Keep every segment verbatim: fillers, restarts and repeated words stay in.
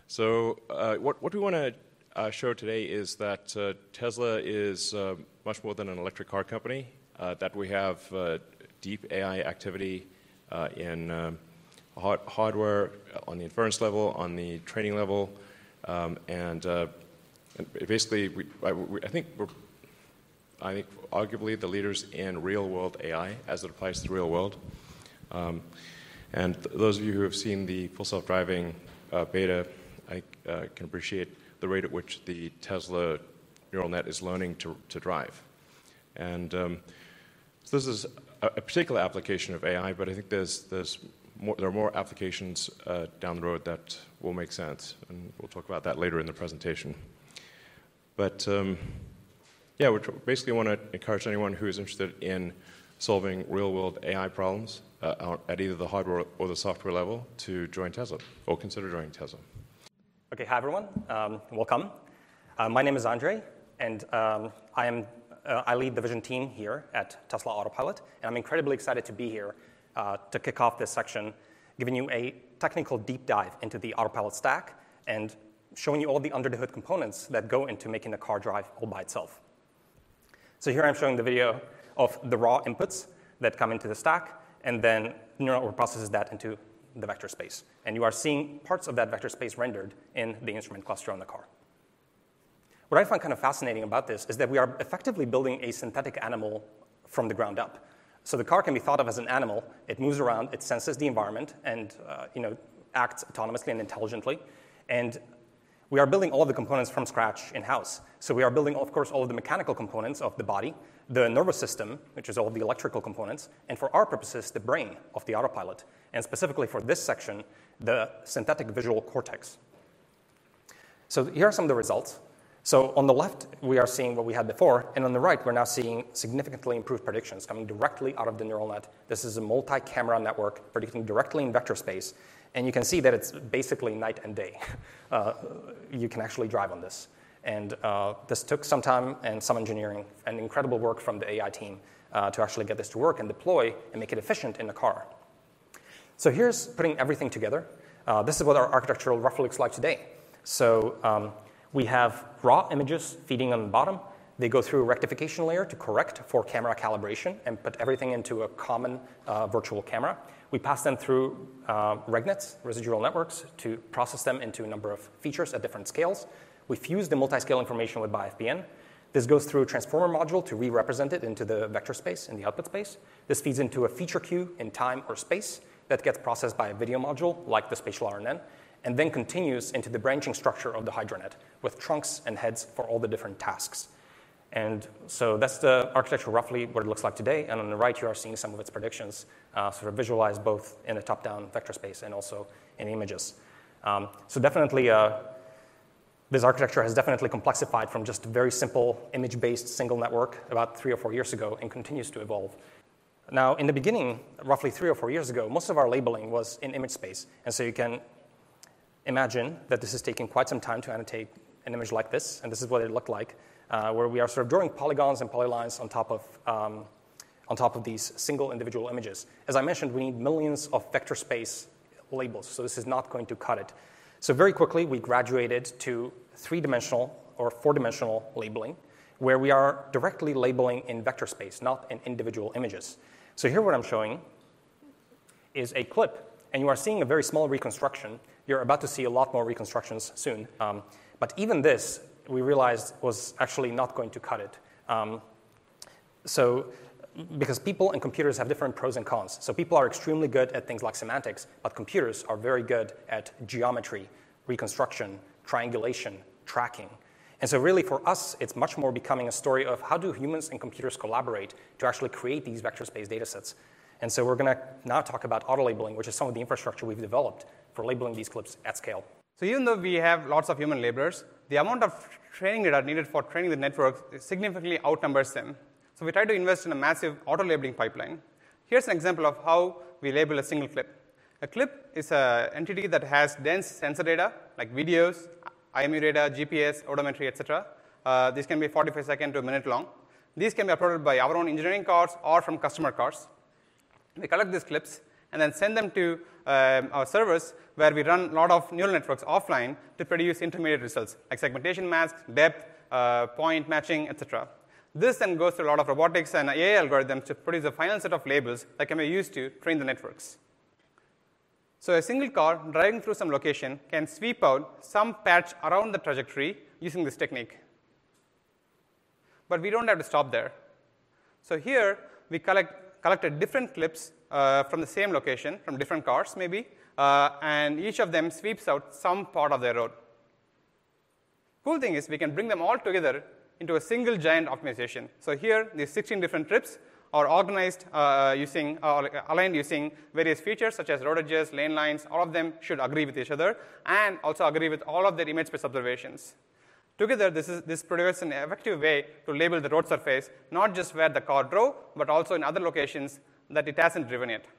So uh, what, what we want to uh, show today is that uh, Tesla is uh, much more than an electric car company, uh, that we have uh, deep A I activity uh, in um, hard hardware, on the inference level, on the training level, um, and, uh, and basically, we, I, we, I think we're, I think arguably the leaders in real-world A I as it applies to the real world. Um, and th those of you who have seen the full self-driving uh, beta, I uh, can appreciate the rate at which the Tesla neural net is learning to, to drive. And um, so this is a, a particular application of A I, but I think there's, there's more, there are more applications uh, down the road that will make sense, and we'll talk about that later in the presentation. But um, yeah, we basically want to encourage anyone who is interested in solving real-world A I problems uh, at either the hardware or the software level to join Tesla, or consider joining Tesla. Okay, hi everyone, um, welcome. Uh, my name is Andre, and um, I am uh, I lead the vision team here at Tesla Autopilot, and I'm incredibly excited to be here uh, to kick off this section, giving you a technical deep dive into the Autopilot stack and showing you all the under-the-hood components that go into making the car drive all by itself. So here I'm showing the video of the raw inputs that come into the stack, and then neural network processes that into the vector space. And you are seeing parts of that vector space rendered in the instrument cluster on the car. What I find kind of fascinating about this is that we are effectively building a synthetic animal from the ground up. So the car can be thought of as an animal. It moves around, it senses the environment, and uh, you know, acts autonomously and intelligently. And we are building all of the components from scratch in-house. So we are building, of course, all of the mechanical components of the body, the nervous system, which is all of the electrical components, and for our purposes, the brain of the Autopilot, and specifically for this section, the synthetic visual cortex. So here are some of the results. So on the left, we are seeing what we had before, and on the right, we're now seeing significantly improved predictions coming directly out of the neural net. This is a multi-camera network predicting directly in vector space, and you can see that it's basically night and day. Uh, you can actually drive on this. And uh, this took some time and some engineering and incredible work from the A I team uh, to actually get this to work and deploy and make it efficient in the car. So here's putting everything together. Uh, this is what our architecture roughly looks like today. So um, we have raw images feeding on the bottom. They go through a rectification layer to correct for camera calibration and put everything into a common uh, virtual camera. We pass them through uh, RegNets, residual networks, to process them into a number of features at different scales. We fuse the multi-scale information with BiFBN. This goes through a transformer module to re-represent it into the vector space in the output space. This feeds into a feature queue in time or space that gets processed by a video module, like the spatial R N N, and then continues into the branching structure of the HydroNet with trunks and heads for all the different tasks. And so that's the architecture roughly what it looks like today. And on the right, you are seeing some of its predictions uh, sort of visualized both in a top-down vector space and also in images. Um, so definitely, uh, this architecture has definitely complexified from just a very simple image-based single network about three or four years ago and continues to evolve. Now, in the beginning, roughly three or four years ago, most of our labeling was in image space. And so you can imagine that this is taking quite some time to annotate an image like this, and this is what it looked like, uh, where we are sort of drawing polygons and polylines on top of um, on top of these single individual images. As I mentioned, we need millions of vector space labels, so this is not going to cut it. So very quickly, we graduated to three-dimensional or four-dimensional labeling, where we are directly labeling in vector space, not in individual images. So here what I'm showing is a clip, and you are seeing a very small reconstruction. You're about to see a lot more reconstructions soon. Um, but even this, we realized, was actually not going to cut it. Um, so because people and computers have different pros and cons. So people are extremely good at things like semantics, but computers are very good at geometry, reconstruction, triangulation, tracking. And so really for us, it's much more becoming a story of how do humans and computers collaborate to actually create these vector space data sets. And so we're going to now talk about auto-labeling, which is some of the infrastructure we've developed for labeling these clips at scale. So even though we have lots of human labelers, the amount of training data needed for training the network significantly outnumbers them. So we try to invest in a massive auto-labeling pipeline. Here's an example of how we label a single clip. A clip is an entity that has dense sensor data, like videos, I M U data, G P S, odometry, et cetera. Uh, these can be forty-five seconds to a minute long. These can be uploaded by our own engineering cars or from customer cars. We collect these clips and then send them to um, our servers where we run a lot of neural networks offline to produce intermediate results, like segmentation masks, depth, uh, point matching, et cetera. This then goes through a lot of robotics and A I algorithms to produce a final set of labels that can be used to train the networks. So a single car driving through some location can sweep out some patch around the trajectory using this technique. But we don't have to stop there. So here, we collect, collected different clips uh, from the same location, from different cars maybe, uh, and each of them sweeps out some part of their road. Cool thing is we can bring them all together into a single giant optimization. So here, these sixteen different trips are organized uh, using, uh, aligned using various features such as road edges, lane lines. All of them should agree with each other and also agree with all of their image-based observations. Together, this, is, this provides an effective way to label the road surface, not just where the car drove, but also in other locations that it hasn't driven yet.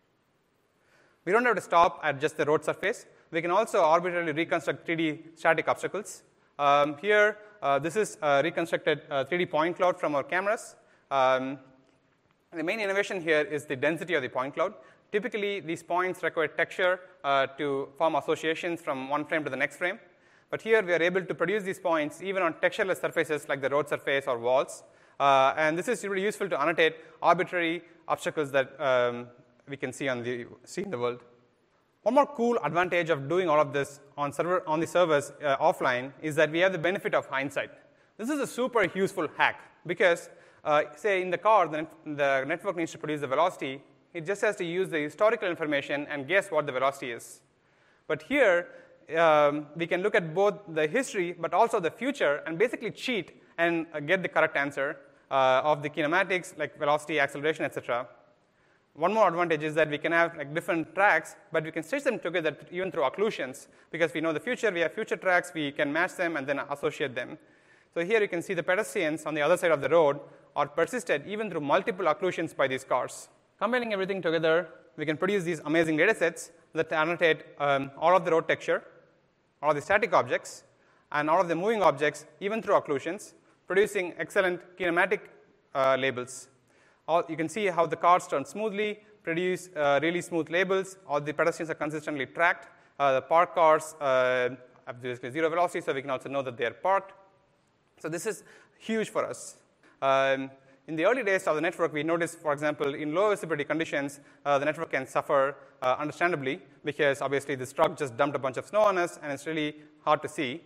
We don't have to stop at just the road surface. We can also arbitrarily reconstruct three D static obstacles. Um, here, uh, this is a reconstructed uh, three D point cloud from our cameras. Um, The main innovation here is the density of the point cloud. Typically, these points require texture uh, to form associations from one frame to the next frame. But here, we are able to produce these points even on textureless surfaces like the road surface or walls. Uh, and this is really useful to annotate arbitrary obstacles that um, we can see, on the, see in the world. One more cool advantage of doing all of this on, server, on the servers uh, offline is that we have the benefit of hindsight. This is a super useful hack because Uh, say in the car, the, net, the network needs to produce the velocity. It just has to use the historical information and guess what the velocity is. But here, um, we can look at both the history but also the future and basically cheat and uh, get the correct answer uh, of the kinematics, like velocity, acceleration, et cetera. One more advantage is that we can have like different tracks, but we can stitch them together even through occlusions. Because we know the future, we have future tracks, we can match them and then associate them. So here you can see the pedestrians on the other side of the road are persisted even through multiple occlusions by these cars. Combining everything together, we can produce these amazing data sets that annotate um, all of the road texture, all of the static objects, and all of the moving objects, even through occlusions, producing excellent kinematic uh, labels. All, you can see how the cars turn smoothly, produce uh, really smooth labels. All the pedestrians are consistently tracked. Uh, the parked cars uh, have basically zero velocity, so we can also know that they are parked. So this is huge for us. Um, in the early days of the network, we noticed, for example, in low visibility conditions, uh, the network can suffer uh, understandably because obviously this truck just dumped a bunch of snow on us, and it's really hard to see.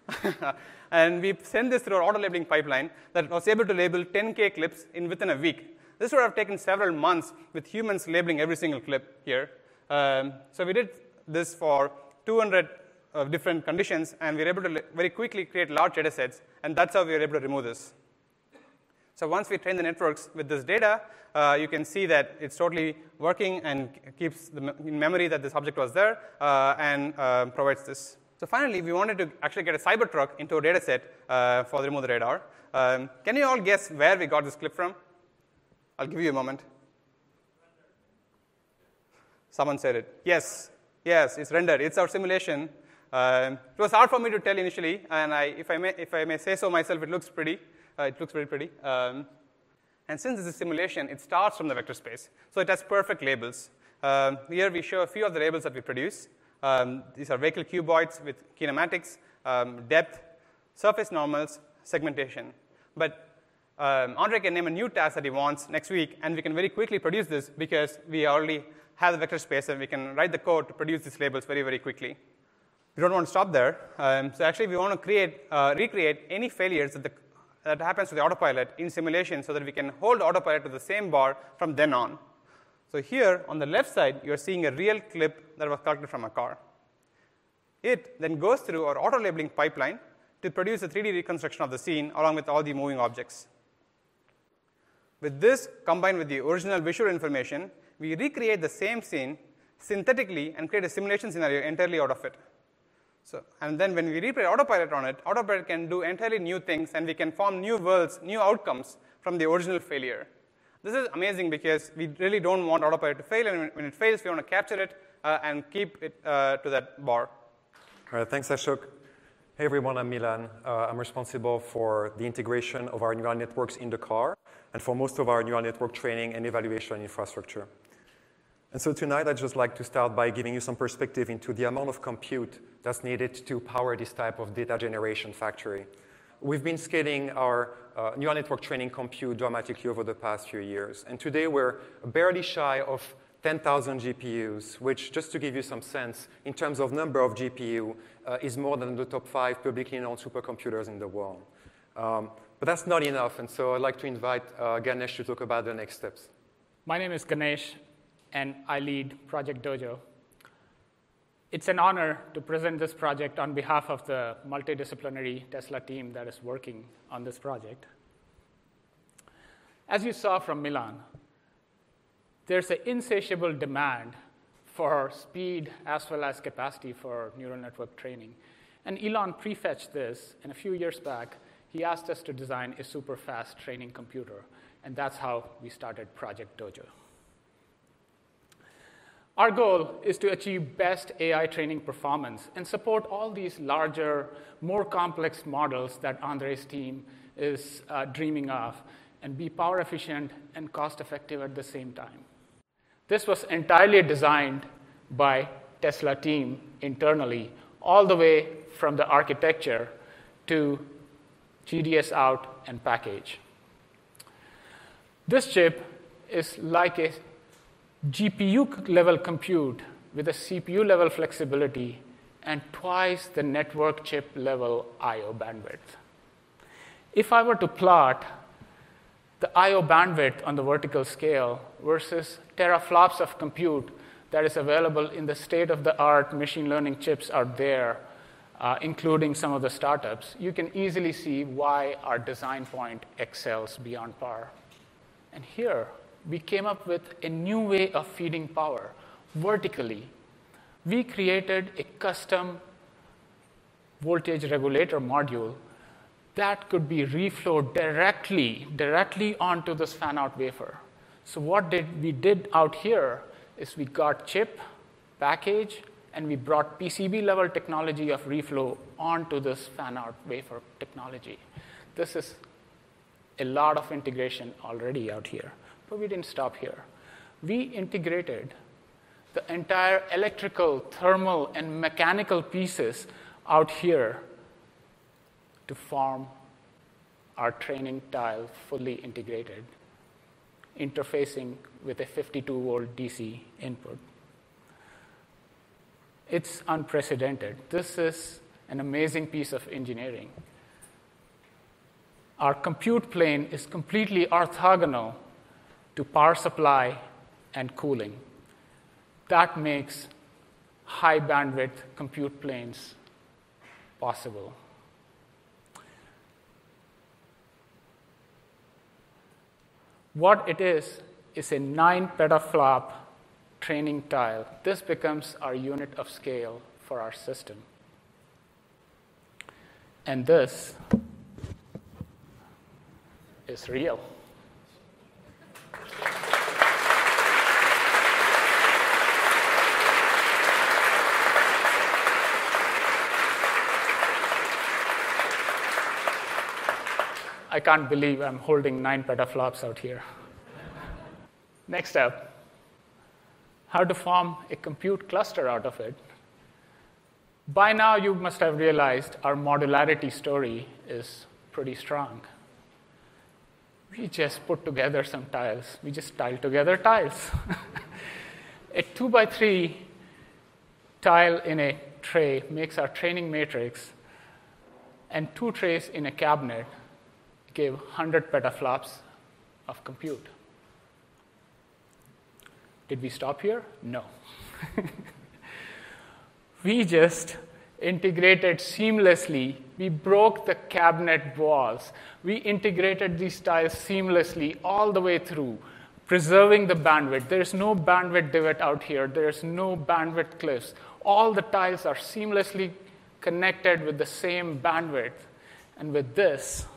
And we sent this through our auto labeling pipeline that was able to label ten K clips in within a week. This would have taken several months with humans labeling every single clip here. Um, so we did this for two hundred uh, different conditions, and we were able to very quickly create large data sets, and that's how we were able to remove this. So once we train the networks with this data, uh, you can see that it's totally working and keeps the me in memory that this object was there uh, and uh, provides this. So finally, we wanted to actually get a Cybertruck into a data set uh, for the remove the radar. Um, can you all guess where we got this clip from? I'll give you a moment. Someone said it. Yes, yes, it's rendered. It's our simulation. Um, it was hard for me to tell initially, and I, if, I may, if I may say so myself, it looks pretty. Uh, it looks very pretty. Um, and since this is a simulation, it starts from the vector space. So it has perfect labels. Um, here we show a few of the labels that we produce. Um, these are vehicle cuboids with kinematics, um, depth, surface normals, segmentation. But um, Andre can name a new task that he wants next week, and we can very quickly produce this because we already have the vector space, and we can write the code to produce these labels very, very quickly. We don't want to stop there. Um, so actually, we want to create, uh, recreate any failures that, the, that happens to the autopilot in simulation so that we can hold autopilot to the same bar from then on. So here, on the left side, you're seeing a real clip that was collected from a car. It then goes through our auto-labeling pipeline to produce a three D reconstruction of the scene along with all the moving objects. With this, combined with the original visual information, we recreate the same scene synthetically and create a simulation scenario entirely out of it. So, and then when we replay autopilot on it, autopilot can do entirely new things, and we can form new worlds, new outcomes from the original failure. This is amazing because we really don't want autopilot to fail, and when it fails, we want to capture it uh, and keep it uh, to that bar. All right, thanks, Ashok. Hey, everyone, I'm Milan. Uh, I'm responsible for the integration of our neural networks in the car and for most of our neural network training and evaluation infrastructure. And so tonight, I'd just like to start by giving you some perspective into the amount of compute that's needed to power this type of data generation factory. We've been scaling our uh, neural network training compute dramatically over the past few years. And today, we're barely shy of ten thousand G P Us, which, just to give you some sense, in terms of number of G P U, uh, is more than the top five publicly known supercomputers in the world. Um, but that's not enough, and so I'd like to invite uh, Ganesh to talk about the next steps. My name is Ganesh, and I lead Project Dojo. It's an honor to present this project on behalf of the multidisciplinary Tesla team that is working on this project. As you saw from Milan, there's an insatiable demand for speed as well as capacity for neural network training. And Elon prefetched this, and a few years back, he asked us to design a super fast training computer, and that's how we started Project Dojo. Our goal is to achieve best A I training performance and support all these larger, more complex models that Andre's team is uh, dreaming of, and be power efficient and cost effective at the same time. This was entirely designed by Tesla team internally, all the way from the architecture to G D S out and package. This chip is like a G P U-level compute with a C P U-level flexibility and twice the network chip-level I O bandwidth. If I were to plot the I O bandwidth on the vertical scale versus teraflops of compute that is available in the state-of-the-art machine learning chips out there, uh, including some of the startups, you can easily see why our design point excels beyond par. And here, we came up with a new way of feeding power vertically. We created a custom voltage regulator module that could be reflowed directly, directly onto this fan-out wafer. So what did we did out here is we got chip, package, and we brought P C B-level technology of reflow onto this fan-out wafer technology. This is a lot of integration already out here. But we didn't stop here. We integrated the entire electrical, thermal, and mechanical pieces out here to form our training tile fully integrated, interfacing with a fifty-two volt D C input. It's unprecedented. This is an amazing piece of engineering. Our compute plane is completely orthogonal to power supply and cooling. That makes high bandwidth compute planes possible. What it is, is a nine petaflop training tile. This becomes our unit of scale for our system. And this is real. I can't believe I'm holding nine petaflops out here. Next up, how to form a compute cluster out of it. By now, you must have realized our modularity story is pretty strong. We just put together some tiles. We just tiled together tiles. A two by three tile in a tray makes our training matrix, and two trays in a cabinet give one hundred petaflops of compute. Did we stop here? No. We just integrated seamlessly. We broke the cabinet walls. We integrated these tiles seamlessly all the way through, preserving the bandwidth. There's no bandwidth divot out here. There's no bandwidth cliffs. All the tiles are seamlessly connected with the same bandwidth. And with this,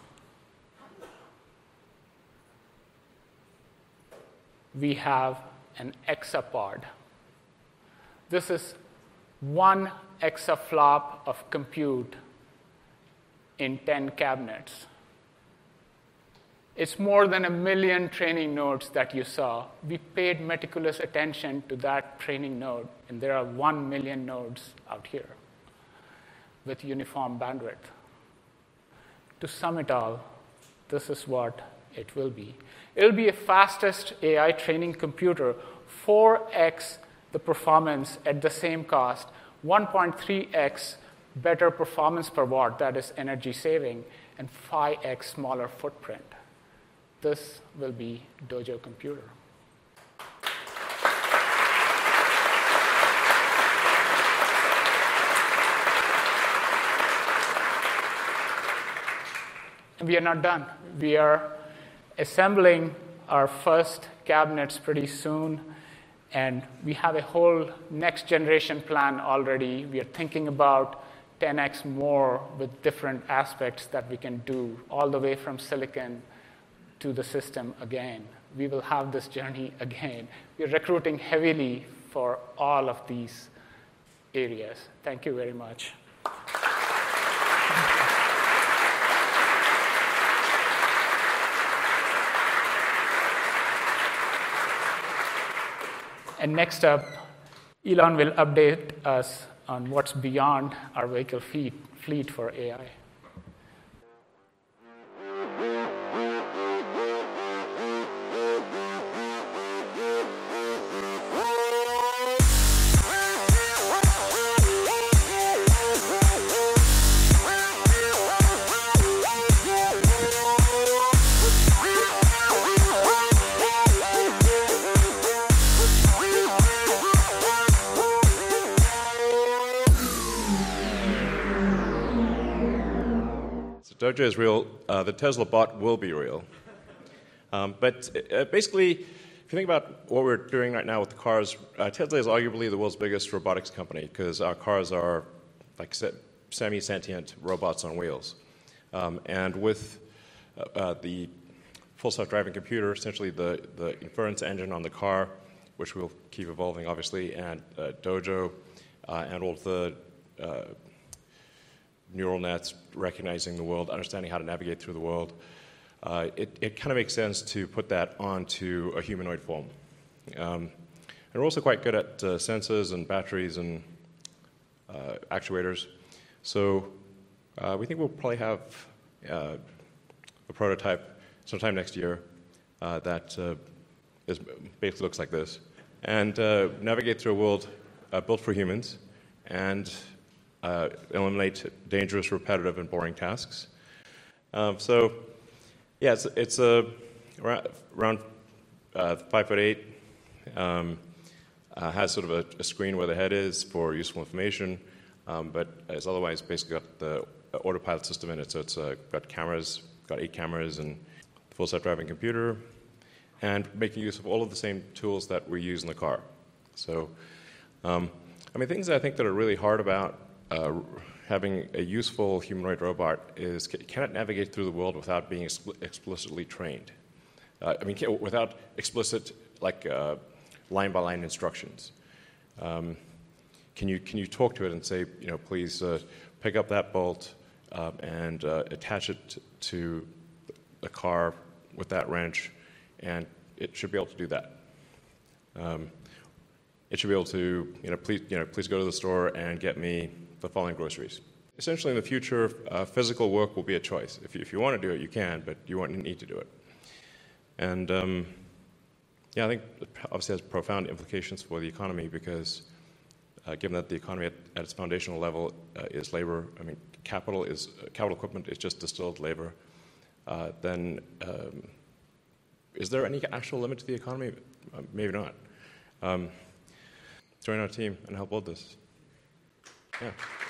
we have an exapod. This is one exaflop of compute in ten cabinets. It's more than a million training nodes that you saw. We paid meticulous attention to that training node, and there are one million nodes out here with uniform bandwidth. To sum it all, this is what it will be. It'll be a fastest A I training computer, four x the performance at the same cost, one point three x better performance per watt, that is energy saving, and five x smaller footprint. This will be Dojo Computer. And we are not done. We are assembling our first cabinets pretty soon, and we have a whole next generation plan already. We are thinking about ten x more with different aspects that we can do, all the way from silicon to the system again. We will have this journey again. We're recruiting heavily for all of these areas. Thank you very much. And next up, Elon will update us on what's beyond our vehicle fleet, fleet for A I. Dojo is real. Uh, the Tesla bot will be real. Um, but uh, basically, if you think about what we're doing right now with the cars, uh, Tesla is arguably the world's biggest robotics company because our cars are like se- semi-sentient robots on wheels. Um, and with uh, uh, the full self-driving computer, essentially the, the inference engine on the car, which will keep evolving, obviously, and uh, Dojo, uh, and all the uh, neural nets, recognizing the world, understanding how to navigate through the world, uh, it, it kind of makes sense to put that onto a humanoid form. Um, and we're also quite good at uh, sensors and batteries and uh, actuators. So uh, we think we'll probably have uh, a prototype sometime next year uh, that uh, is, basically looks like this, and uh, navigate through a world uh, built for humans, and Uh, eliminate dangerous, repetitive, and boring tasks. Um, so, yeah, it's, it's a, around uh, five foot eight. Um, uh, has sort of a, a screen where the head is for useful information, um, but it's otherwise basically got the autopilot system in it. So it's uh, got cameras, got eight cameras, and full self-driving computer, and making use of all of the same tools that we use in the car. So, um, I mean, things that I think that are really hard about Uh, having a useful humanoid robot is, can it navigate through the world without being expl- explicitly trained? Uh, I mean, can, without explicit, like, uh, line-by-line instructions. Um, can you can you talk to it and say, you know, please uh, pick up that bolt uh, and uh, attach it to the car with that wrench, and it should be able to do that. Um, it should be able to, you know, please, you know, please go to the store and get me the following groceries. Essentially, in the future, uh, physical work will be a choice. If you, if you want to do it, you can, but you won't need to do it. And um, yeah, I think it obviously has profound implications for the economy because uh, given that the economy at, at its foundational level uh, is labor, I mean, capital is uh, capital equipment is just distilled labor, uh, then um, is there any actual limit to the economy? Uh, maybe not. Um, join our team and help build this. Yeah.